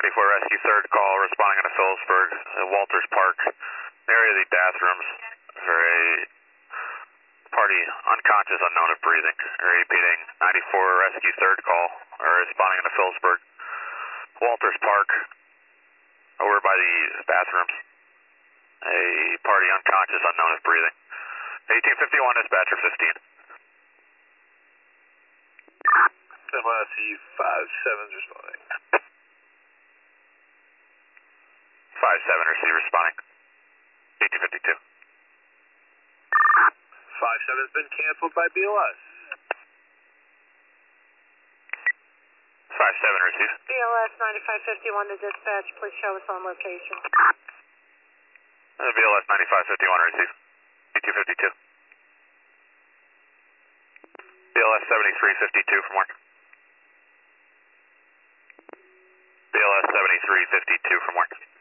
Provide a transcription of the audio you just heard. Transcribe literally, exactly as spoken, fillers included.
ninety-four Rescue, third call, responding out of Phillipsburg, uh, Walters Park, area of the bathrooms for a party unconscious, unknown of breathing. Repeating, ninety-four Rescue, third call, responding out of Phillipsburg, Walters Park, over by the bathrooms. A party unconscious, unknown of breathing. eighteen fifty-one, dispatcher fifteen. M I C five seven's responding. five seven, receive responding. eighteen fifty-two. five seven's been canceled by B L S. five seven, receive. B L S ninety-five fifty-one to dispatch, please show us on location. Uh, B L S ninety-five fifty-one, receive. eighteen fifty-two. B L S seventy-three fifty-two from work. B L S seventy-three fifty-two from work.